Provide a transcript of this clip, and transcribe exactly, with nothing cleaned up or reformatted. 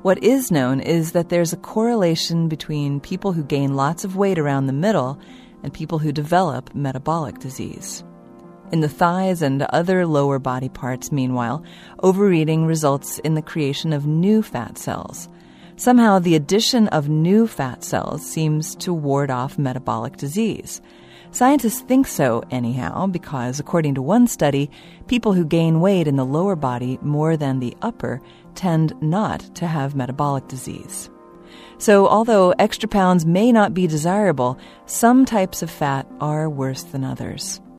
What is known is that there's a correlation between people who gain lots of weight around the middle and people who develop metabolic disease. In the thighs and other lower body parts, meanwhile, overeating results in the creation of new fat cells. Somehow, the addition of new fat cells seems to ward off metabolic disease. Scientists think so anyhow because, according to one study, people who gain weight in the lower body more than the upper tend not to have metabolic disease. So although extra pounds may not be desirable, some types of fat are worse than others.